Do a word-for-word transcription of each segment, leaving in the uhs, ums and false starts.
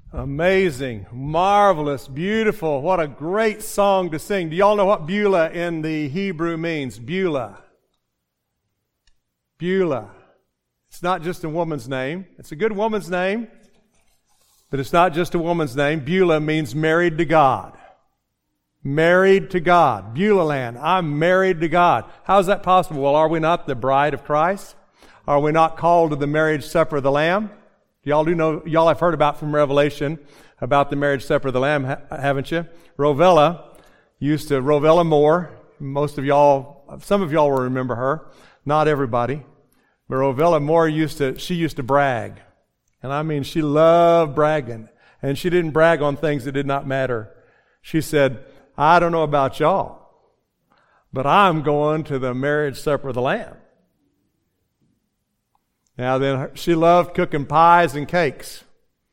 Amazing, marvelous, beautiful. What a great song to sing. Do y'all know what Beulah in the Hebrew means? Beulah. Beulah. It's not just a woman's name. It's a good woman's name, but it's not just a woman's name. Beulah means married to God. Married to God. Beulah land. I'm married to God. How is that possible? Well, are we not the bride of Christ? Are we not called to the marriage supper of the Lamb? Y'all do know, y'all have heard about from Revelation about the marriage supper of the Lamb, haven't you? Rovella used to, Rovella Moore, most of y'all, some of y'all will remember her, not everybody, but Rovella Moore used to, she used to brag. And I mean, she loved bragging. And she didn't brag on things that did not matter. She said, I don't know about y'all, but I'm going to the marriage supper of the Lamb. Now then, she loved cooking pies and cakes.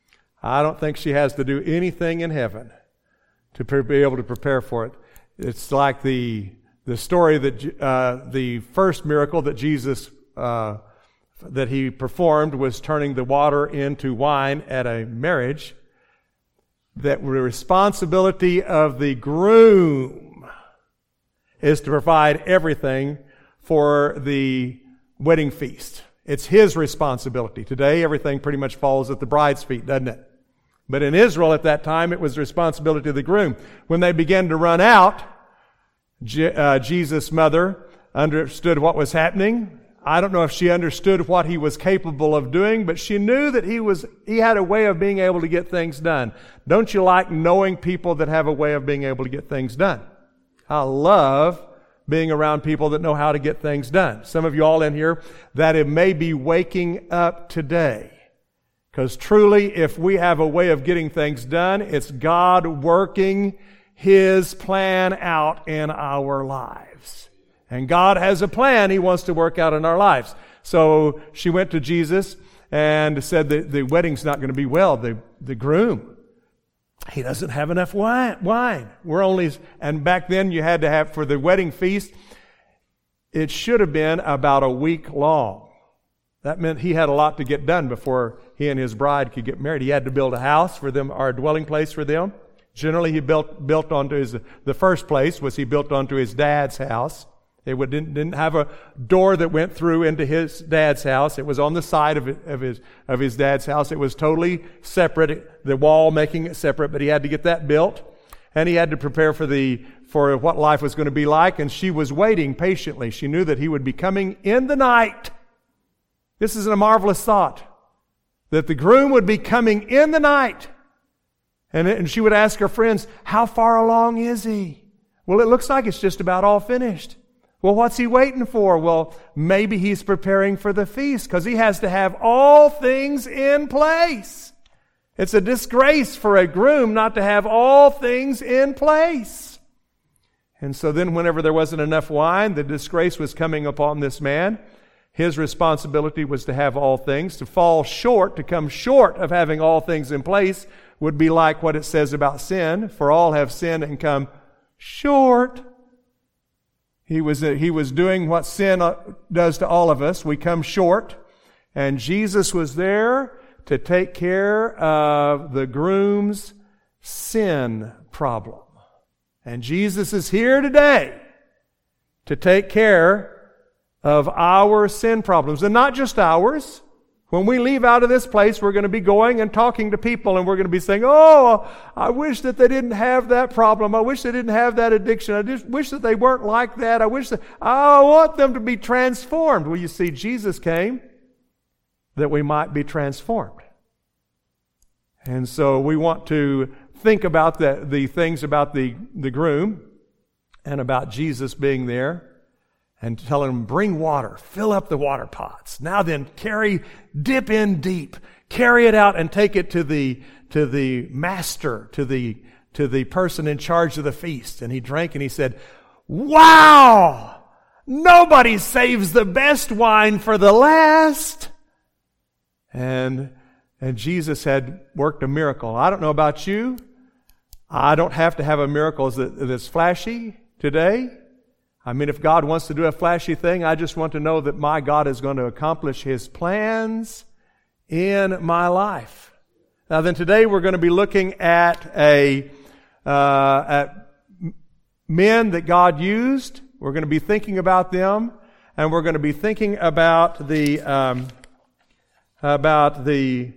I don't think she has to do anything in heaven to be able to prepare for it. It's like the the story that uh, the first miracle that Jesus uh, that he performed was turning the water into wine at a marriage. That the responsibility of the groom is to provide everything for the wedding feast. It's his responsibility. Today, everything pretty much falls at the bride's feet, doesn't it? But in Israel at that time, it was the responsibility of the groom. When they began to run out, Je- uh, Jesus' mother understood what was happening. I don't know if she understood what he was capable of doing, but she knew that he was, he had a way of being able to get things done. Don't you like knowing people that have a way of being able to get things done? I love being around people that know how to get things done. Some of you all in here that it may be waking up today. Because truly, if we have a way of getting things done, it's God working His plan out in our lives. And God has a plan He wants to work out in our lives. So she went to Jesus and said that the wedding's not going to be well. The, the groom, he doesn't have enough wine. Wine. We're only, and back then you had to have, for the wedding feast, it should have been about a week long. That meant he had a lot to get done before he and his bride could get married. He had to build a house for them, or a dwelling place for them. Generally, he built, built onto his, the first place was he built onto his dad's house. It would, didn't, didn't have a door that went through into his dad's house. It was on the side of, it, of his of his dad's house. It was totally separate, the wall making it separate, but he had to get that built. And he had to prepare for the for what life was going to be like. And she was waiting patiently. She knew that he would be coming in the night. This is a marvelous thought, that the groom would be coming in the night. And, and she would ask her friends, how far along is he? Well, it looks like it's just about all finished. Well, what's he waiting for? Well, maybe he's preparing for the feast because he has to have all things in place. It's a disgrace for a groom not to have all things in place. And so then whenever there wasn't enough wine, the disgrace was coming upon this man. His responsibility was to have all things. To fall short, to come short of having all things in place would be like what it says about sin. For all have sinned and come short. He was, he was doing what sin does to all of us. We come short. And Jesus was there to take care of the groom's sin problem. And Jesus is here today to take care of our sin problems. And not just ours. When we leave out of this place, we're going to be going and talking to people, and we're going to be saying, oh, I wish that they didn't have that problem. I wish they didn't have that addiction. I just wish that they weren't like that. I wish that, I want them to be transformed. Well, you see, Jesus came that we might be transformed. And so we want to think about the, the things about the, the groom and about Jesus being there. And telling them, bring water, fill up the water pots. Now then, carry, dip in deep, carry it out and take it to the, to the master, to the, to the person in charge of the feast. And he drank and he said, wow! Nobody saves the best wine for the last. And, and Jesus had worked a miracle. I don't know about you. I don't have to have a miracle that's flashy today. I mean, if God wants to do a flashy thing, I just want to know that my God is going to accomplish His plans in my life. Now then, today we're going to be looking at a uh, at men that God used. We're going to be thinking about them, and we're going to be thinking about the um, about the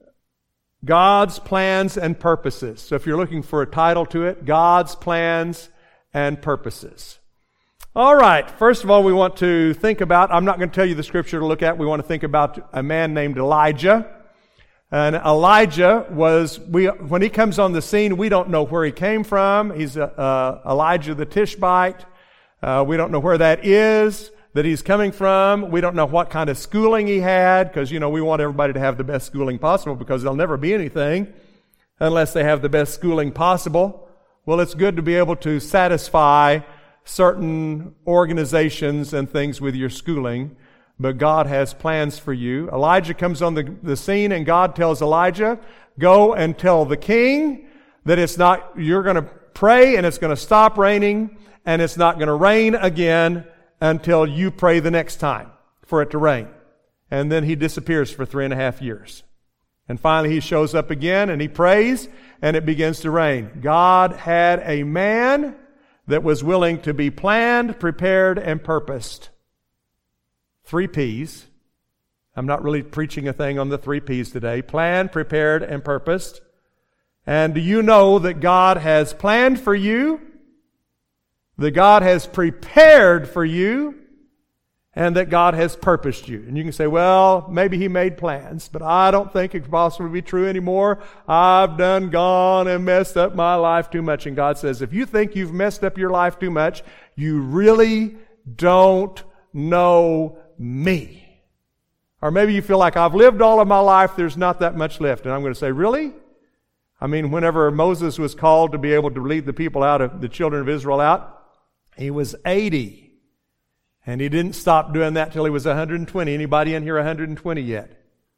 God's plans and purposes. So if you're looking for a title to it, God's plans and purposes. All right. First of all, we want to think about, I'm not going to tell you the scripture to look at. We want to think about a man named Elijah. And Elijah was, we, when he comes on the scene, we don't know where he came from. He's uh, uh, Elijah the Tishbite. Uh, we don't know where that is that he's coming from. We don't know what kind of schooling he had, because, you know, we want everybody to have the best schooling possible, because there'll never be anything unless they have the best schooling possible. Well, it's good to be able to satisfy certain organizations and things with your schooling, but God has plans for you. Elijah comes on the, the scene, and God tells Elijah, go and tell the king that it's not, you're going to pray and it's going to stop raining, and it's not going to rain again until you pray the next time for it to rain. And then he disappears for three and a half years. And finally he shows up again and he prays and it begins to rain. God had a man that was willing to be planned, prepared, and purposed. Three P's. I'm not really preaching a thing on the three P's today. Planned, prepared, and purposed. And do you know that God has planned for you, that God has prepared for you, and that God has purposed you? And you can say, well, maybe he made plans, but I don't think it could possibly be true anymore. I've done gone and messed up my life too much. And God says, if you think you've messed up your life too much, you really don't know me. Or maybe you feel like, I've lived all of my life, there's not that much left. And I'm going to say, really? I mean, whenever Moses was called to be able to lead the people out of the children of Israel out, he was eighty. And he didn't stop doing that till he was one hundred twenty. Anybody in here one hundred twenty yet?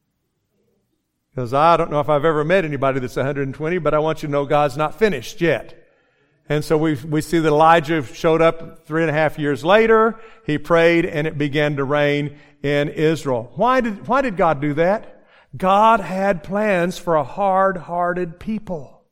Because I don't know if I've ever met anybody that's one hundred twenty, but I want you to know God's not finished yet. And so we we see that Elijah showed up three and a half years later. He prayed and it began to rain in Israel. Why did, why did God do that? God had plans for a hard-hearted people.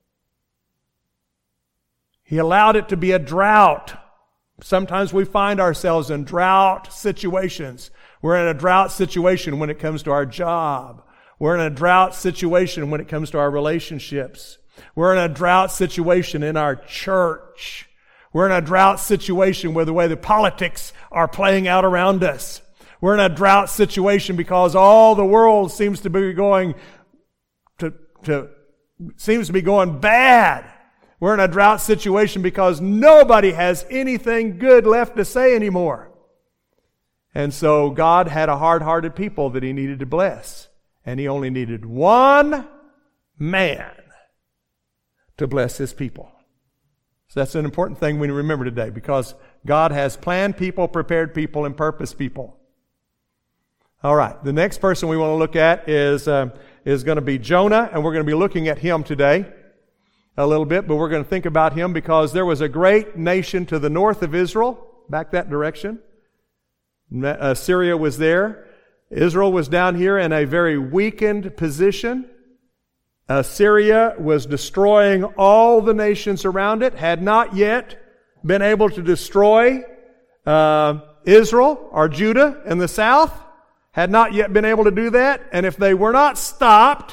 He allowed it to be a drought. Sometimes we find ourselves in drought situations. We're in a drought situation when it comes to our job. We're in a drought situation when it comes to our relationships. We're in a drought situation in our church. We're in a drought situation with the way the politics are playing out around us. We're in a drought situation because all the world seems to be going to, to seems to be going bad. We're in a drought situation because nobody has anything good left to say anymore. And so God had a hard-hearted people that he needed to bless. And he only needed one man to bless his people. So that's an important thing we remember today, because God has planned people, prepared people, and purposed people. All right, the next person we want to look at is, uh, is going to be Jonah, and we're going to be looking at him today a little bit, but we're going to think about him because there was a great nation to the north of Israel, back that direction. Uh, Syria was there. Israel was down here in a very weakened position. Uh, Syria was destroying all the nations around it, had not yet been able to destroy uh, Israel or Judah in the south, had not yet been able to do that, and if they were not stopped,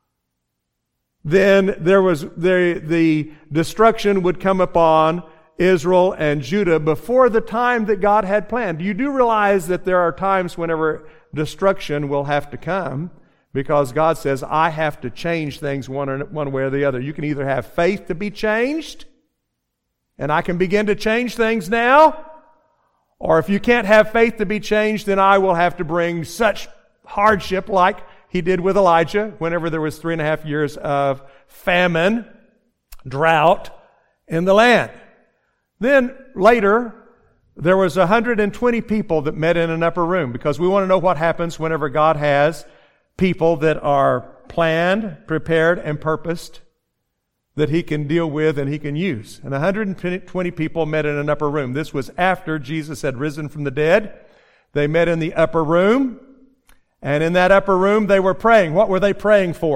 then there was the, the destruction would come upon Israel and Judah before the time that God had planned. You do realize that there are times whenever destruction will have to come, because God says, I have to change things one, or, one way or the other. You can either have faith to be changed, and I can begin to change things now, or if you can't have faith to be changed, then I will have to bring such hardship like he did with Elijah whenever there was three and a half years of famine, drought in the land. Then later, there was one hundred twenty people that met in an upper room, because we want to know what happens whenever God has people that are planned, prepared, and purposed that he can deal with and he can use. And one hundred twenty people met in an upper room. This was after Jesus had risen from the dead. They met in the upper room. And in that upper room, they were praying. What were they praying for?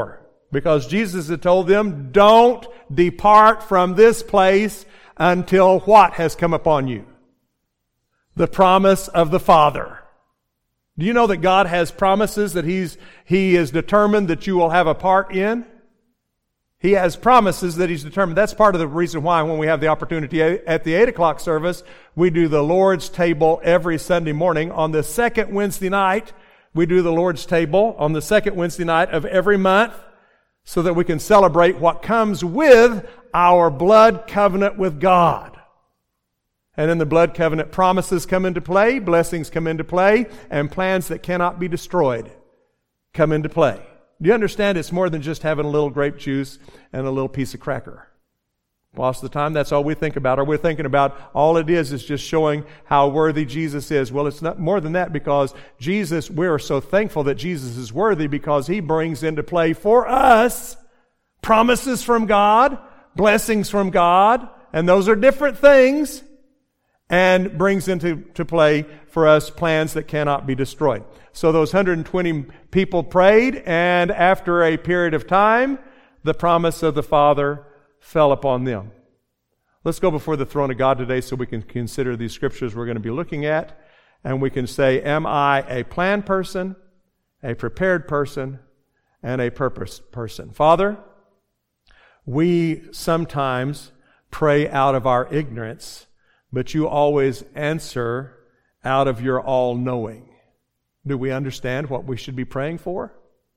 Because Jesus had told them, don't depart from this place until what has come upon you? The promise of the Father. Do you know that God has promises that He's, He is determined that you will have a part in? He has promises that He's determined. That's part of the reason why when we have the opportunity at the eight o'clock service, we do the Lord's table every Sunday morning. On the second Wednesday night, we do the Lord's table on the second Wednesday night of every month so that we can celebrate what comes with our blood covenant with God. And then the blood covenant promises come into play, blessings come into play, and plans that cannot be destroyed come into play. Do you understand it's more than just having a little grape juice and a little piece of cracker? Most of the time, that's all we think about. Or we're thinking about all it is is just showing how worthy Jesus is. Well, it's not more than that, because Jesus, we're so thankful that Jesus is worthy because He brings into play for us promises from God, blessings from God, and those are different things, and brings into to play for us plans that cannot be destroyed. So those one hundred twenty people prayed, and after a period of time, the promise of the Father fell upon them. Let's go before the throne of God today so we can consider these scriptures we're going to be looking at, and we can say, am I a planned person, a prepared person, and a purpose person? Father, we sometimes pray out of our ignorance, but you always answer out of your all-knowing. Do we understand what we should be praying for?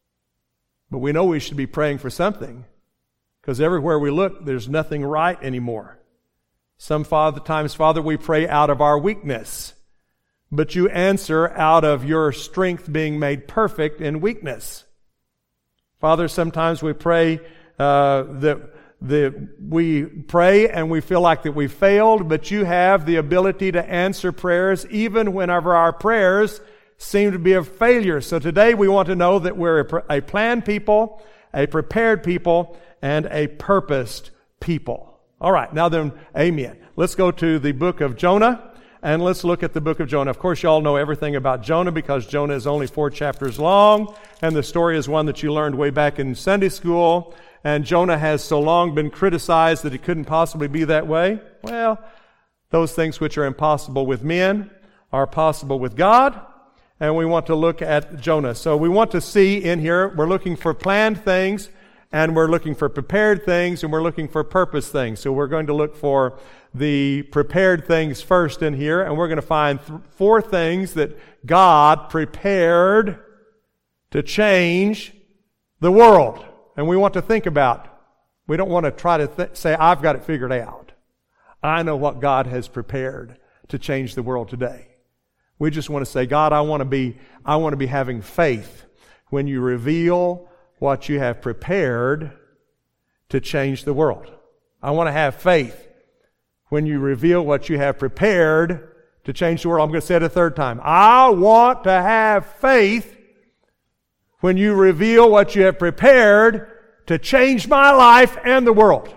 But we know we should be praying for something, because everywhere we look, there's nothing right anymore. Some father, times, Father, we pray out of our weakness, but you answer out of your strength being made perfect in weakness. Father, sometimes we pray uh, that that we pray and we feel like that we failed, but you have the ability to answer prayers even whenever our prayers seem to be a failure. So today we want to know that we're a, a planned people, a prepared people, and a purposed people. All right, now then, amen. Let's go to the book of Jonah, and let's look at the book of Jonah. Of course, you all know everything about Jonah because Jonah is only four chapters long, and the story is one that you learned way back in Sunday school. And Jonah has so long been criticized that he couldn't possibly be that way. Well, those things which are impossible with men are possible with God. And we want to look at Jonah. So we want to see in here, we're looking for planned things, and we're looking for prepared things, and we're looking for purpose things. So we're going to look for the prepared things first in here, and we're going to find th- four things that God prepared to change the world. And we want to think about, we don't want to try to th- say, I've got it figured out. I know what God has prepared to change the world today. We just want to say, God, I want to be, I want to be having faith when you reveal what you have prepared to change the world. I want to have faith when you reveal what you have prepared to change the world. I'm going to say it a third time. I want to have faith when you reveal what you have prepared to change my life and the world.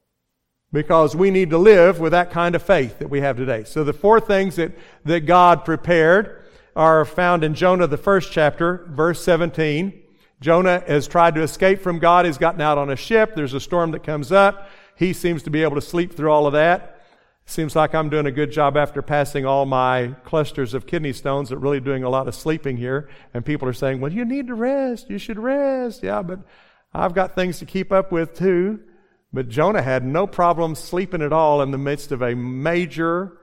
Because we need to live with that kind of faith that we have today. So the four things that, that God prepared are found in Jonah, the first chapter, verse seventeen. Jonah has tried to escape from God. He's gotten out on a ship. There's a storm that comes up. He seems to be able to sleep through all of that. Seems like I'm doing a good job after passing all my clusters of kidney stones at really doing a lot of sleeping here. And people are saying, well, you need to rest. You should rest. Yeah, but I've got things to keep up with too. But Jonah had no problem sleeping at all in the midst of a major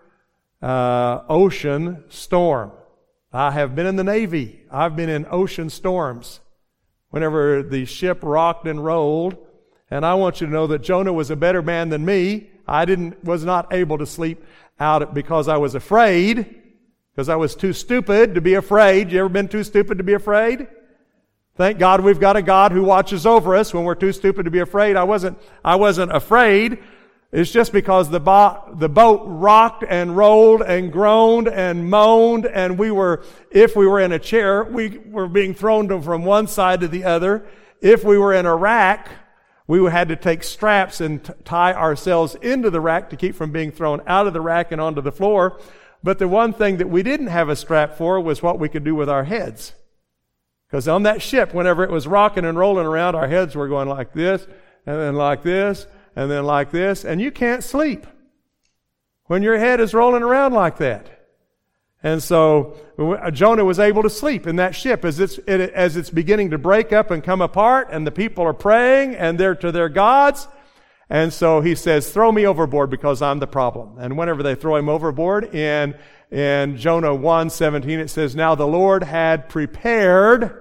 uh, ocean storm. I have been in the Navy. I've been in ocean storms whenever the ship rocked and rolled. And I want you to know that Jonah was a better man than me. I didn't, was not able to sleep out because I was afraid, because I was too stupid to be afraid. You ever been too stupid to be afraid? Thank God we've got a God who watches over us when we're too stupid to be afraid. I wasn't, I wasn't afraid. It's just because the, bo- the boat rocked and rolled and groaned and moaned, and we were, if we were in a chair, we were being thrown from one side to the other. If we were in a rack, we had to take straps and t- tie ourselves into the rack to keep from being thrown out of the rack and onto the floor. But the one thing that we didn't have a strap for was what we could do with our heads. Because on that ship, whenever it was rocking and rolling around, our heads were going like this, and then like this, and then like this, and you can't sleep when your head is rolling around like that. And so Jonah was able to sleep in that ship as it's it, as it's beginning to break up and come apart, and the people are praying and they're to their gods. And so he says, "Throw me overboard because I'm the problem." And whenever they throw him overboard, in in Jonah one seventeen, it says, "Now the Lord had prepared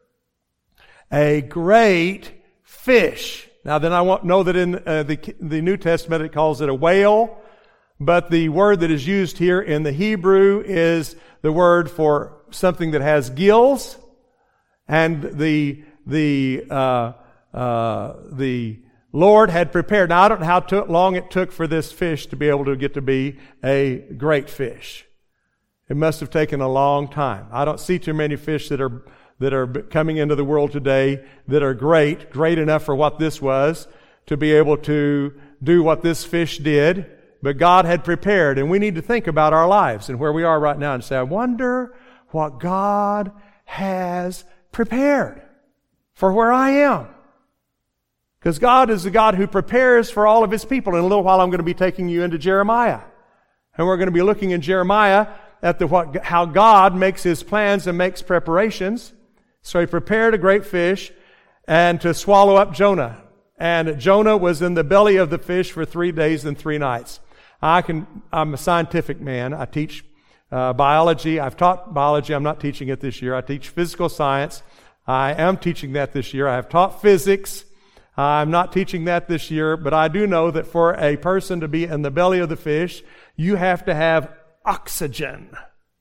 a great fish." Now then, I won't know that in uh, the the New Testament it calls it a whale. But the word that is used here in the Hebrew is the word for something that has gills, and the the uh, uh, the Lord had prepared. Now I don't know how to, long it took for this fish to be able to get to be a great fish. It must have taken a long time. I don't see too many fish that are that are coming into the world today that are great, great enough for what this was, to be able to do what this fish did. But God had prepared, and we need to think about our lives and where we are right now and say, I wonder what God has prepared for where I am. Because God is the God who prepares for all of His people. In a little while, I'm going to be taking you into Jeremiah. And we're going to be looking in Jeremiah at the what, how God makes His plans and makes preparations. So He prepared a great fish and to swallow up Jonah. And Jonah was in the belly of the fish for three days and three nights. I can, I'm a scientific man. I teach uh, biology. I've taught biology. I'm not teaching it this year. I teach physical science. I am teaching that this year. I have taught physics. I'm not teaching that this year, but I do know that for a person to be in the belly of the fish, you have to have oxygen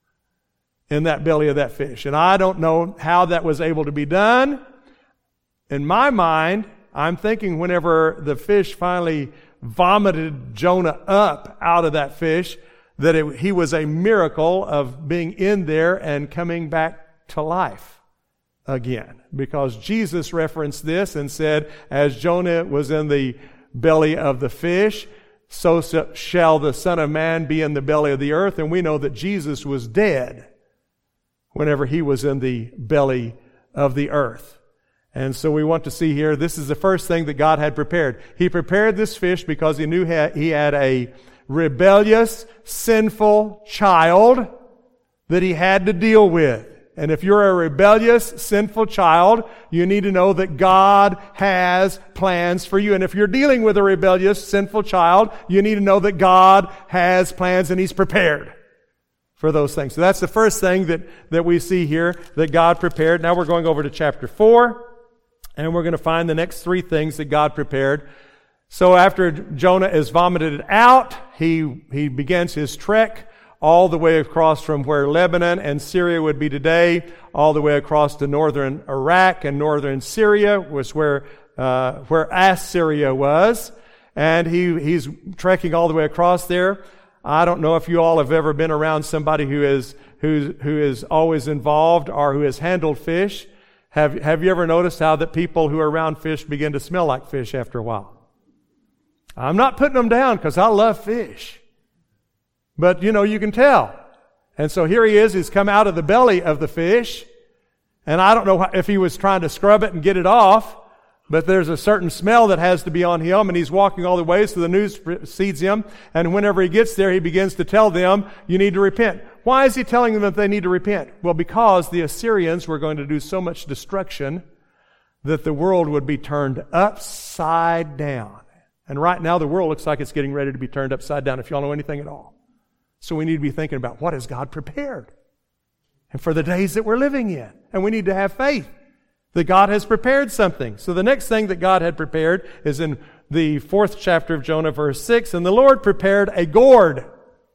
in that belly of that fish. And I don't know how that was able to be done. In my mind, I'm thinking whenever the fish finally vomited Jonah up out of that fish, that it, he was a miracle of being in there and coming back to life again. Because Jesus referenced this and said, as Jonah was in the belly of the fish, so shall the Son of Man be in the belly of the earth. And we know that Jesus was dead whenever He was in the belly of the earth. And so we want to see here, this is the first thing that God had prepared. He prepared this fish because He knew He had a rebellious, sinful child that He had to deal with. And if you're a rebellious, sinful child, you need to know that God has plans for you. And if you're dealing with a rebellious, sinful child, you need to know that God has plans and He's prepared for those things. So that's the first thing that, that we see here that God prepared. Now we're going over to chapter four. And we're going to find the next three things that God prepared. So after Jonah is vomited out, he, he begins his trek all the way across from where Lebanon and Syria would be today, all the way across to northern Iraq and northern Syria, was where, uh, where Assyria was. And he, he's trekking all the way across there. I don't know if you all have ever been around somebody who is, who, who is always involved or who has handled fish. Have, have you ever noticed how that people who are around fish begin to smell like fish after a while? I'm not putting them down because I love fish. But, you know, you can tell. And so here he is. He's come out of the belly of the fish. And I don't know if he was trying to scrub it and get it off, but there's a certain smell that has to be on him, and he's walking all the way, so the news precedes him. And whenever he gets there, he begins to tell them, you need to repent. Why is he telling them that they need to repent? Well, because the Assyrians were going to do so much destruction that the world would be turned upside down. And right now, the world looks like it's getting ready to be turned upside down, if y'all know anything at all. So we need to be thinking about, what has God prepared? And for the days that we're living in. And we need to have faith that God has prepared something. So the next thing that God had prepared is in the fourth chapter of Jonah, verse six. And the Lord prepared a gourd,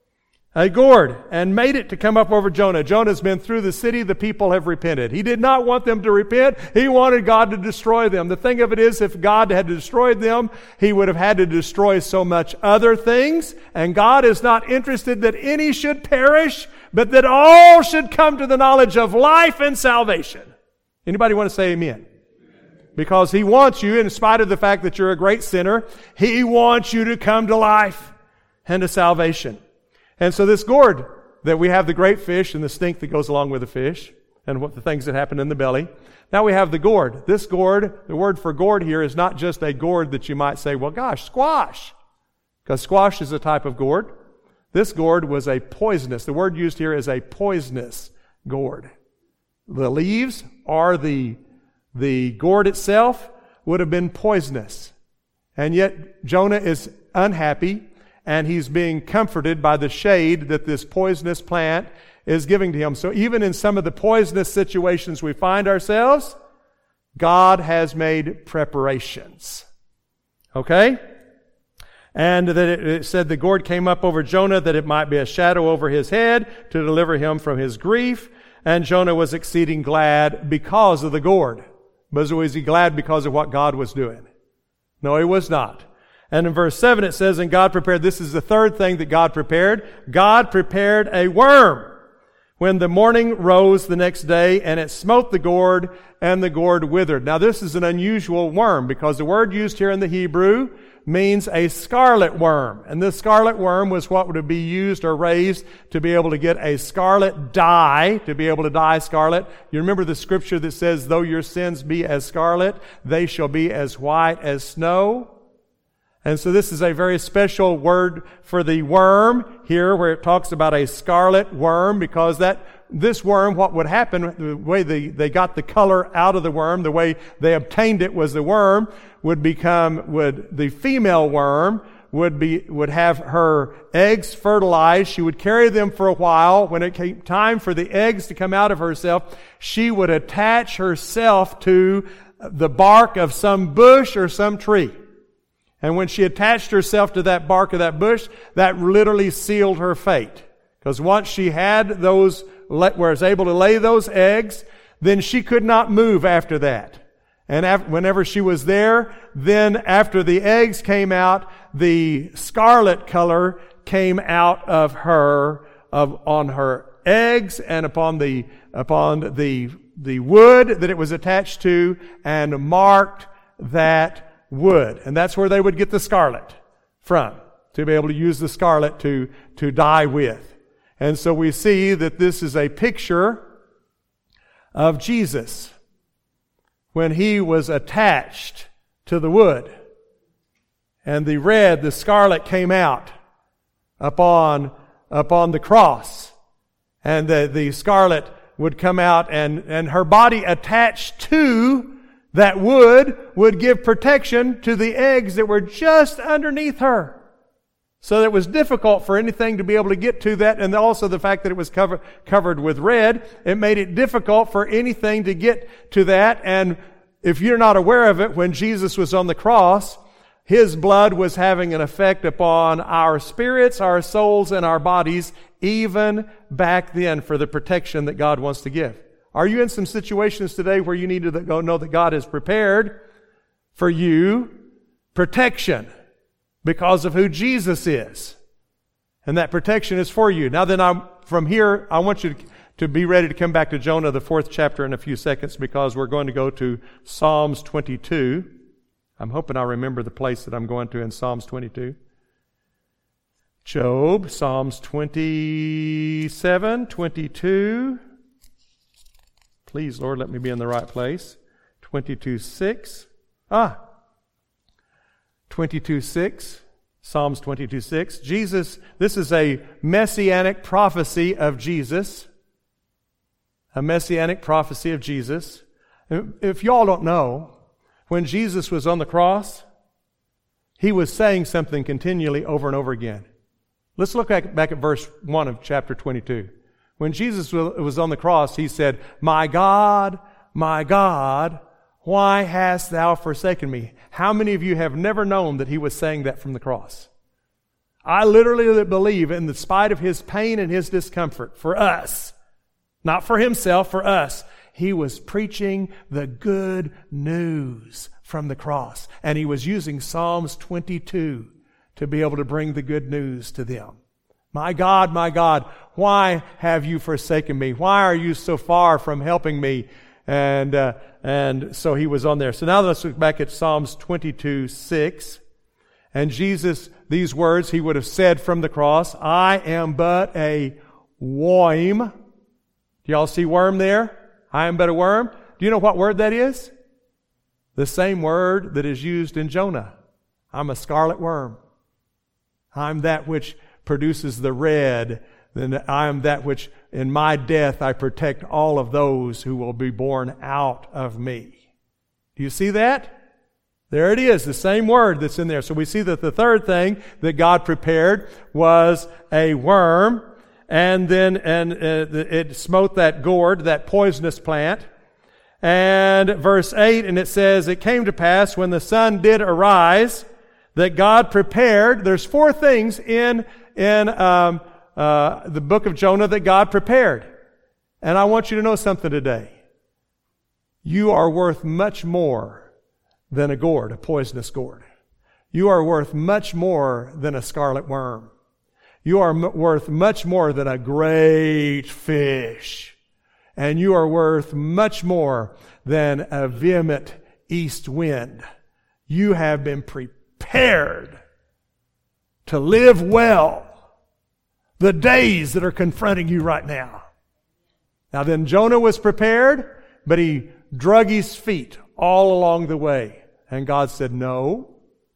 a gourd, and made it to come up over Jonah. Jonah's been through the city. The people have repented. He did not want them to repent. He wanted God to destroy them. The thing of it is, if God had destroyed them, He would have had to destroy so much other things. And God is not interested that any should perish, but that all should come to the knowledge of life and salvation. Anybody want to say amen? Because He wants you, in spite of the fact that you're a great sinner, He wants you to come to life and to salvation. And so this gourd, that we have the great fish and the stink that goes along with the fish, and what the things that happen in the belly. Now we have the gourd. This gourd, the word for gourd here is not just a gourd that you might say, well, gosh, squash, because squash is a type of gourd. This gourd was a poisonous. The word used here is a poisonous gourd. The leaves or the, the gourd itself would have been poisonous. And yet Jonah is unhappy, and he's being comforted by the shade that this poisonous plant is giving to him. So even in some of the poisonous situations we find ourselves, God has made preparations. Okay? And that it, it said the gourd came up over Jonah that it might be a shadow over his head to deliver him from his grief. And Jonah was exceeding glad because of the gourd. But was he glad because of what God was doing? No, he was not. And in verse seven it says, and God prepared, this is the third thing that God prepared. God prepared a worm when the morning rose the next day, and it smote the gourd, and the gourd withered. Now this is an unusual worm, because the word used here in the Hebrew means a scarlet worm. And this scarlet worm was what would be used or raised to be able to get a scarlet dye, to be able to dye scarlet. You remember the scripture that says, though your sins be as scarlet, they shall be as white as snow. And so this is a very special word for the worm here, where it talks about a scarlet worm, because that this worm, what would happen, the way they, they got the color out of the worm, the way they obtained it was the worm would become, would, the female worm would be, would have her eggs fertilized. She would carry them for a while. When it came time for the eggs to come out of herself, she would attach herself to the bark of some bush or some tree. And when she attached herself to that bark of that bush, that literally sealed her fate. Because once she had those, was able to lay those eggs, then she could not move after that. And after, whenever she was there, then after the eggs came out, the scarlet color came out of her, of, on her eggs and upon the, upon the, the wood that it was attached to, and marked that wood. And that's where they would get the scarlet from, to be able to use the scarlet to, to dye with. And so we see that this is a picture of Jesus when he was attached to the wood. And the red, the scarlet came out upon, upon the cross. And the, the scarlet would come out, and, and her body attached to that wood would give protection to the eggs that were just underneath her. So that it was difficult for anything to be able to get to that, and also the fact that it was covered, covered with red, it made it difficult for anything to get to that. And if you're not aware of it, when Jesus was on the cross, His blood was having an effect upon our spirits, our souls, and our bodies, even back then, for the protection that God wants to give. Are you in some situations today where you need to go know that God has prepared for you protection because of who Jesus is? And that protection is for you. Now then, I'm, from here, I want you to, to be ready to come back to Jonah, the fourth chapter, in a few seconds, because we're going to go to Psalms twenty-two. I'm hoping I remember the place that I'm going to in Psalms twenty-two. Job, Psalms twenty-seven, twenty-two. Please, Lord, let me be in the right place. twenty-two six. Ah. twenty-two six. Psalms twenty-two six. Jesus, this is a messianic prophecy of Jesus. A messianic prophecy of Jesus. If y'all don't know, when Jesus was on the cross, He was saying something continually over and over again. Let's look back, back at verse one of chapter twenty-two. When Jesus was on the cross, He said, "My God, my God, why hast thou forsaken me?" How many of you have never known that He was saying that from the cross? I literally believe, in the spite of His pain and His discomfort, for us, not for Himself, for us, He was preaching the good news from the cross. And He was using Psalms twenty-two to be able to bring the good news to them. My God, my God, why have you forsaken me? Why are you so far from helping me? And uh, and so He was on there. So now let's look back at Psalms twenty-two six. And Jesus, these words He would have said from the cross, "I am but a worm." Do y'all see worm there? I am but a worm. Do you know what word that is? The same word that is used in Jonah. I'm a scarlet worm. I'm that which produces the red. Then I am that which in my death I protect all of those who will be born out of me. Do you see that? There it is, the same word that's in there. So we see that the third thing that God prepared was a worm, and then and uh, it smote that gourd, that poisonous plant. And verse eight, and it says, it came to pass when the sun did arise that God prepared. There's four things in in um, uh, the book of Jonah that God prepared. And I want you to know something today. You are worth much more than a gourd, a poisonous gourd. You are worth much more than a scarlet worm. You are m- worth much more than a great fish. And you are worth much more than a vehement east wind. You have been prepared to live well the days that are confronting you right now. Now then, Jonah was prepared, but he drug his feet all along the way. And God said, no.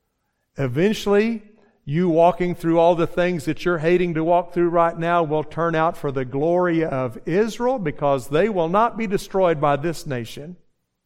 Eventually, you walking through all the things that you're hating to walk through right now will turn out for the glory of Israel, because they will not be destroyed by this nation.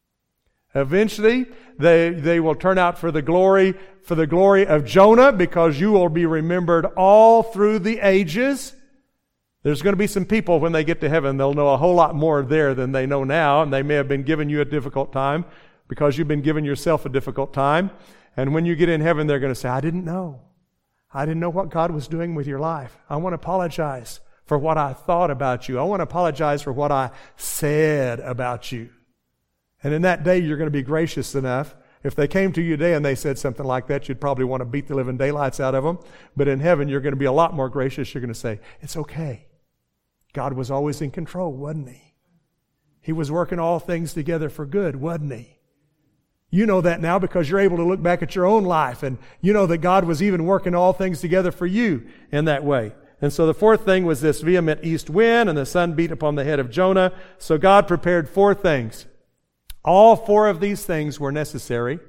Eventually, they, they will turn out for the glory, for the glory of Jonah, because you will be remembered all through the ages. There's going to be some people when they get to heaven, they'll know a whole lot more there than they know now, and they may have been giving you a difficult time because you've been giving yourself a difficult time. And when you get in heaven, they're going to say, I didn't know. I didn't know what God was doing with your life. I want to apologize for what I thought about you. I want to apologize for what I said about you. And in that day, you're going to be gracious enough. If they came to you today and they said something like that, you'd probably want to beat the living daylights out of them. But in heaven, you're going to be a lot more gracious. You're going to say, it's okay. God was always in control, wasn't He? He was working all things together for good, wasn't He? You know that now because you're able to look back at your own life, and you know that God was even working all things together for you in that way. And so the fourth thing was this vehement east wind, and the sun beat upon the head of Jonah. So God prepared four things. All four of these things were necessary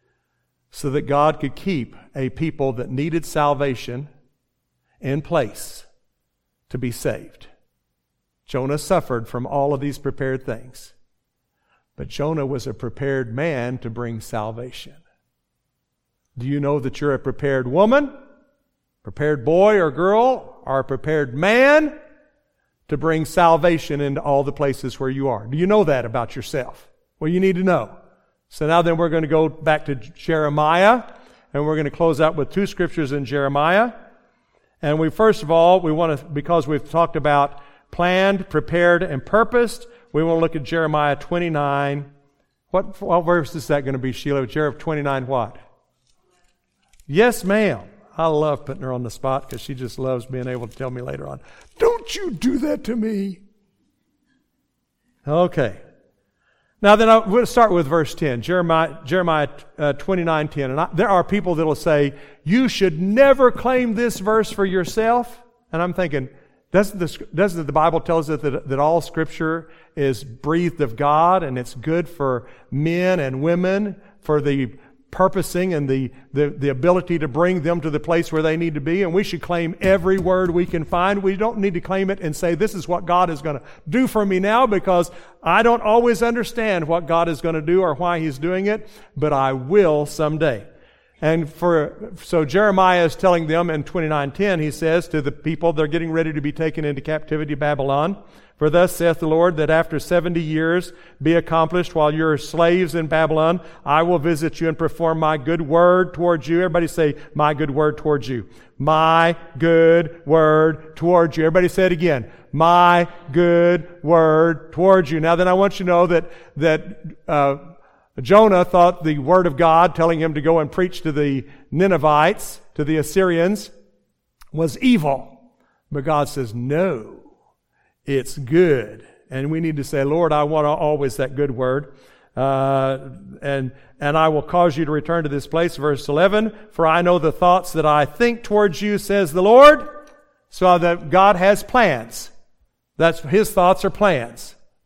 so that God could keep a people that needed salvation in place to be saved. Jonah suffered from all of these prepared things. But Jonah was a prepared man to bring salvation. Do you know that you're a prepared woman, prepared boy or girl, or a prepared man to bring salvation into all the places where you are? Do you know that about yourself? Well, you need to know. So now then we're going to go back to Jeremiah, and we're going to close out with two scriptures in Jeremiah. And we first of all, we want to, because we've talked about planned, prepared, and purposed, we want to look at Jeremiah twenty-nine. What, what verse is that going to be, Sheila? Jeremiah twenty-nine what? Yes, ma'am. I love putting her on the spot because she just loves being able to tell me later on, don't you do that to me. Okay. Now then, I will start with verse ten, Jeremiah, Jeremiah uh, twenty-nine ten. And I, there are people that will say, you should never claim this verse for yourself. And I'm thinking, Doesn't the, doesn't the Bible tell us that, that, that all Scripture is breathed of God, and it's good for men and women for the purposing and the, the, the ability to bring them to the place where they need to be? And we should claim every word we can find. We don't need to claim it and say, this is what God is going to do for me now, because I don't always understand what God is going to do or why He's doing it, but I will someday. And for, so Jeremiah is telling them in twenty-nine ten, he says to the people, they're getting ready to be taken into captivity to Babylon. For thus saith the Lord, that after seventy years be accomplished while you're slaves in Babylon, I will visit you and perform my good word towards you. Everybody say, my good word towards you. My good word towards you. Everybody say it again. My good word towards you. Now then I want you to know that, that, uh, Jonah thought the word of God telling him to go and preach to the Ninevites, to the Assyrians, was evil. But God says, no, it's good. And we need to say, Lord, I want always that good word. Uh, and, and I will cause you to return to this place. Verse eleven, for I know the thoughts that I think towards you, says the Lord. So that God has plans. That's His thoughts are plans.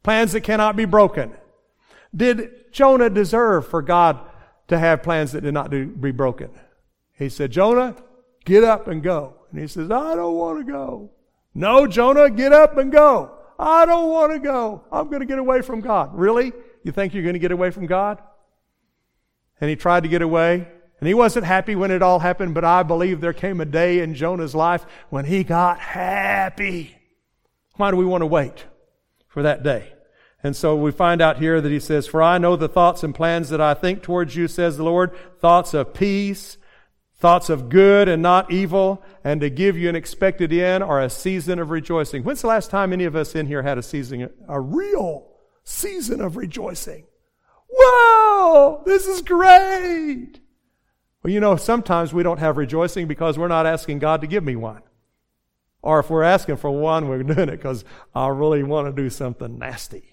Plans that cannot be broken. Did Jonah deserve for God to have plans that did not do, be broken? He said, Jonah, get up and go. And he says, I don't want to go. No, Jonah, get up and go. I don't want to go. I'm going to get away from God. Really? You think you're going to get away from God? And he tried to get away. And he wasn't happy when it all happened, but I believe there came a day in Jonah's life when he got happy. Why do we want to wait for that day? And so we find out here that he says, for I know the thoughts and plans that I think towards you, says the Lord, thoughts of peace, thoughts of good and not evil, and to give you an expected end or a season of rejoicing. When's the last time any of us in here had a season, a real season of rejoicing? Whoa, this is great. Well, you know, sometimes we don't have rejoicing because we're not asking God to give me one. Or if we're asking for one, we're doing it because I really want to do something nasty.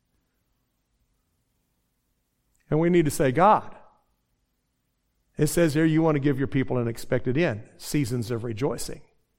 And we need to say, God, it says here you want to give your people an expected end, seasons of rejoicing.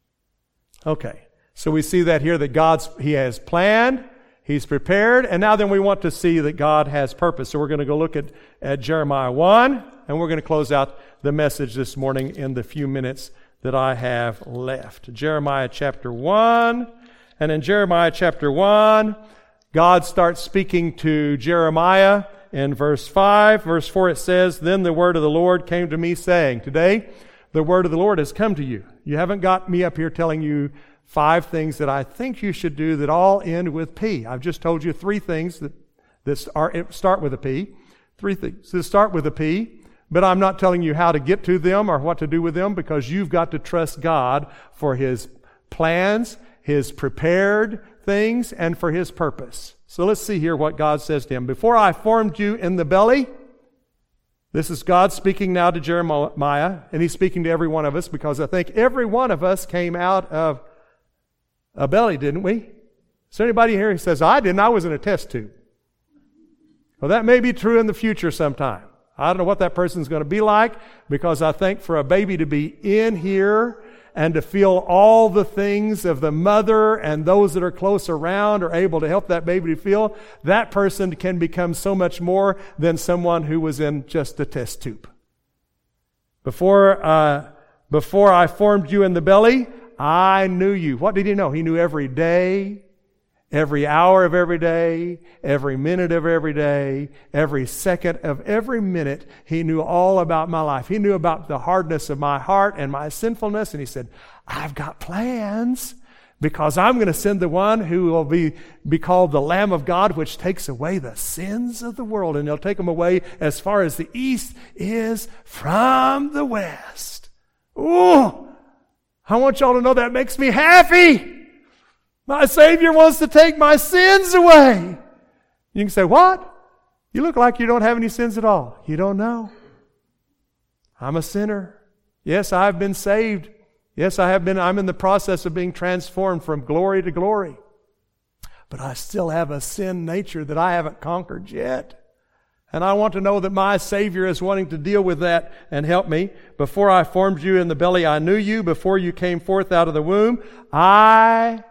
Okay, so we see that here that God's, He has planned, He's prepared, and now then we want to see that God has purpose. So we're going to go look at, at Jeremiah one, and we're going to close out the message this morning in the few minutes that I have left. Jeremiah chapter one, and in Jeremiah chapter one, God starts speaking to Jeremiah in verse five. Verse four it says, Then the word of the Lord came to me saying, Today the word of the Lord has come to you. You haven't got me up here telling you five things that I think you should do that all end with P. I've just told you three things that, that are, start with a P. Three things that start with a P. But I'm not telling you how to get to them or what to do with them because you've got to trust God for His plans, His prepared things, and for His purpose. So let's see here what God says to him. Before I formed you in the belly, this is God speaking now to Jeremiah, and He's speaking to every one of us because I think every one of us came out of a belly, didn't we? Is there anybody here who says, I didn't, I was in a test tube? Well, that may be true in the future sometime. I don't know what that person's going to be like because I think for a baby to be in here and to feel all the things of the mother and those that are close around are able to help that baby to feel, that person can become so much more than someone who was in just a test tube. Before, uh, before I formed you in the belly, I knew you. What did He know? He knew every day, every hour of every day, every minute of every day, every second of every minute. He knew all about my life. He knew about the hardness of my heart and my sinfulness. And He said, I've got plans because I'm going to send the one who will be, be called the Lamb of God, which takes away the sins of the world. And He'll take them away as far as the east is from the west. Ooh, I want y'all to know that makes me happy. My Savior wants to take my sins away. You can say, what? You look like you don't have any sins at all. You don't know. I'm a sinner. Yes, I've been saved. Yes, I have been. I'm in the process of being transformed from glory to glory. But I still have a sin nature that I haven't conquered yet. And I want to know that my Savior is wanting to deal with that and help me. Before I formed you in the belly, I knew you. Before you came forth out of the womb, I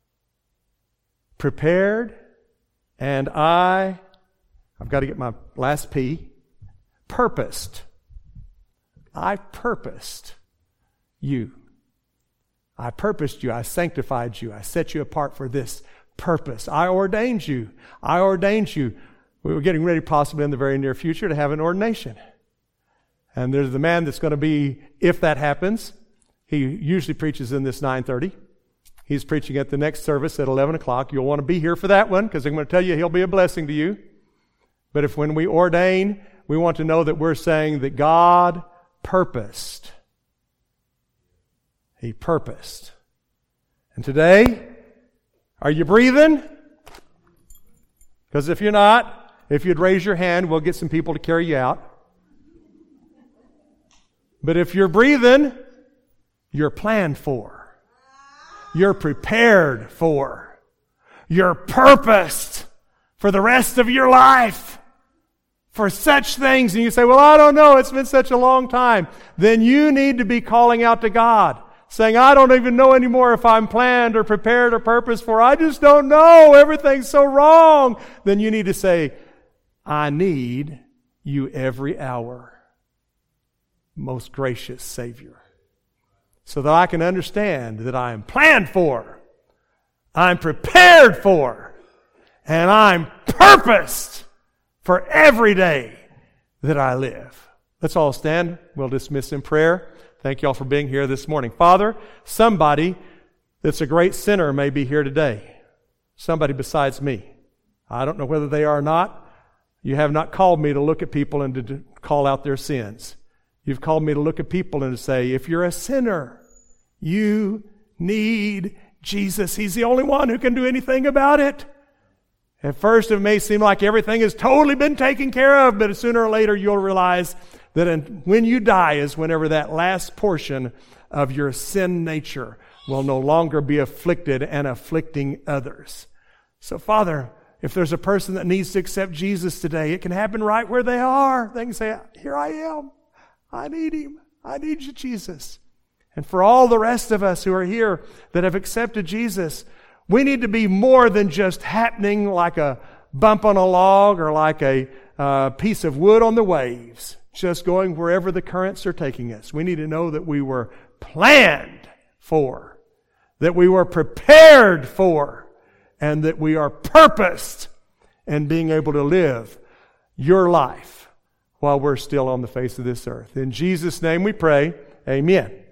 prepared, and I, I've got to get my last P, purposed. I purposed you. I purposed you. I sanctified you. I set you apart for this purpose. I ordained you. I ordained you. We were getting ready possibly in the very near future to have an ordination. And there's the man that's going to be, if that happens, he usually preaches in this nine thirty. He's preaching at the next service at eleven o'clock. You'll want to be here for that one because I'm going to tell you he'll be a blessing to you. But if when we ordain, we want to know that we're saying that God purposed. He purposed. And today, are you breathing? Because if you're not, if you'd raise your hand, we'll get some people to carry you out. But if you're breathing, you're planned for. You're prepared for. You're purposed for the rest of your life for such things. And you say, well, I don't know. It's been such a long time. Then you need to be calling out to God, saying, I don't even know anymore if I'm planned or prepared or purposed for. I just don't know. Everything's so wrong. Then you need to say, I need you every hour, most gracious Savior, so that I can understand that I am planned for, I'm prepared for, and I'm purposed for every day that I live. Let's all stand. We'll dismiss in prayer. Thank you all for being here this morning. Father, somebody that's a great sinner may be here today. Somebody besides me. I don't know whether they are or not. You have not called me to look at people and to call out their sins. You've called me to look at people and to say, if you're a sinner, you need Jesus. He's the only one who can do anything about it. At first, it may seem like everything has totally been taken care of, but sooner or later you'll realize that in, when you die is whenever that last portion of your sin nature will no longer be afflicted and afflicting others. So, Father, if there's a person that needs to accept Jesus today, it can happen right where they are. They can say, here I am. I need Him. I need you, Jesus. And for all the rest of us who are here that have accepted Jesus, we need to be more than just happening like a bump on a log or like a uh, piece of wood on the waves, just going wherever the currents are taking us. We need to know that we were planned for, that we were prepared for, and that we are purposed in being able to live your life while we're still on the face of this earth. In Jesus' name we pray, amen.